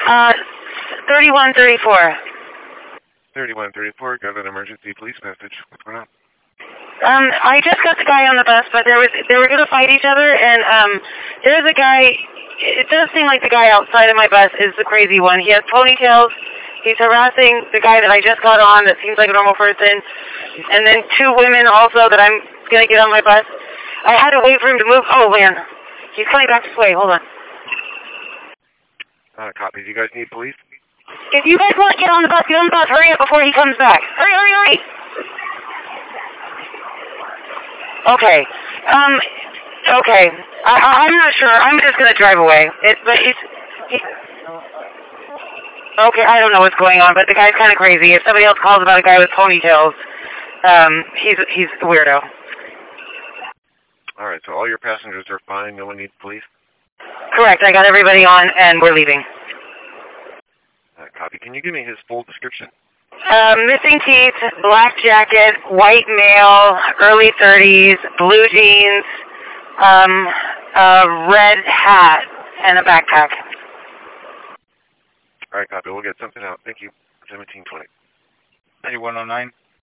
3134. 3134, got an emergency police message. What's going on? I just got the guy on the bus, but they were gonna fight each other, and there's a guy. It does seem like the guy outside of my bus is the crazy one. He has ponytails. He's harassing the guy that I just got on that seems like a normal person, and then two women also that I'm gonna get on my bus. I had to wait for him to move. Oh man, he's coming back this way. Hold on. Copy. Do you guys need police? If you guys want to get on the bus, get on the bus. Hurry up before he comes back. Hurry, hurry, hurry. Okay. Okay. I'm not sure. I'm just gonna drive away. Okay, I don't know what's going on, but the guy's kind of crazy. If somebody else calls about a guy with ponytails, he's a weirdo. All right, so all your passengers are fine. No one needs police? Correct. I got everybody on, and we're leaving. Copy. Can you give me his full description? Missing teeth, black jacket, white male, early 30s, blue jeans, a red hat, and a backpack. All right, copy. We'll get something out. Thank you. 1720. 3109.